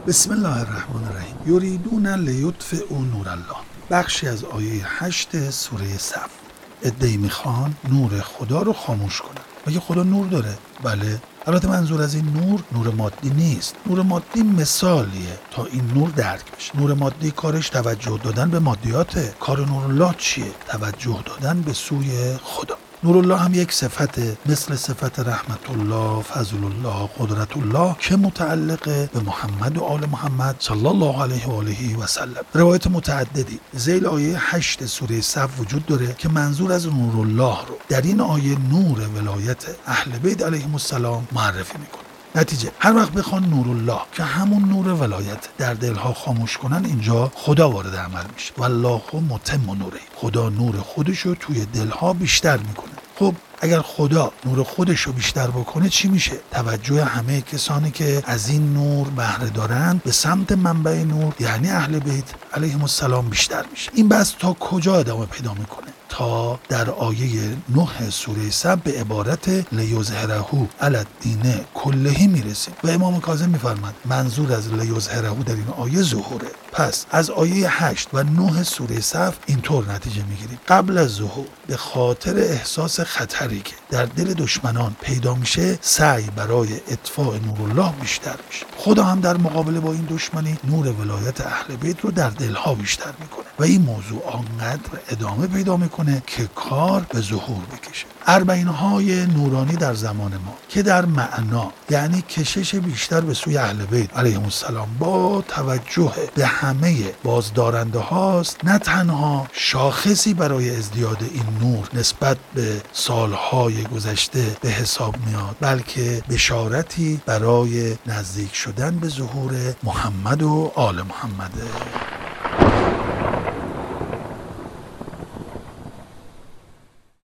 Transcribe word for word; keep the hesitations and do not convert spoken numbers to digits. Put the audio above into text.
بسم الله الرحمن الرحیم. یریدون لیطفئوا نور الله. بخشی از آیه هشت سوره صف. عده‌ای میخوان نور خدا رو خاموش کنن. مگه خدا نور داره؟ بله. البته منظور از این نور نور مادی نیست. نور مادی مثالیه تا این نور درک بشه. نور مادی کارش توجه دادن به مادیاته. کار نور الله چیه؟ توجه دادن به سوی خدا. نور الله هم یک صفته، مثل صفت رحمت الله، فضل الله، قدرت الله که متعلق به محمد و آل محمد صلی الله علیه و آله و سلم. روایت متعددی ذیل آیه هشت سوره صف وجود داره که منظور از نور الله رو در این آیه نور ولایت اهل بیت علیهم السلام معرفی میکنه. نتیجه هر وقت بخوان نور الله که همون نور ولایت در دلها خاموش کنن، اینجا خدا وارد عمل میشه. والله متم نوره. خدا نور خودشو توی دلها بیشتر میکنه. خب اگر خدا نور خودشو بیشتر بکنه چی میشه؟ توجه همه کسانی که از این نور بهره دارن به سمت منبع نور یعنی اهل بیت علیهم السلام بیشتر میشه. این بحث تا کجا ادامه پیدا میکنه؟ تا در آیه نه سوره صف به عبارت لیظهره علی الدین کله میرسیم و امام کاظم میفرماد منظور از لیظهره در این آیه ظهوره. پس از آیه هشت و نه سوره صف اینطور نتیجه میگیریم قبل از ظهور به خاطر احساس خطری که در دل دشمنان پیدا میشه سعی برای اطفاء نور الله بیشتر میشه. خدا هم در مقابله با این دشمنی نور ولایت اهل بیت رو در دلها بیشتر میکنه و این موضوع آنقدر ادامه پیدا میکنه که کار به ظهور بکشه. اربعین های نورانی در زمان ما که در معنا یعنی کشش بیشتر به سوی اهل بیت علیهم السلام با توجه به همه بازدارنده هاست، نه تنها شاخصی برای ازدیاد این نور نسبت به سالهای گذشته به حساب میاد، بلکه بشارتی برای نزدیک شدن به ظهور محمد و آل محمد.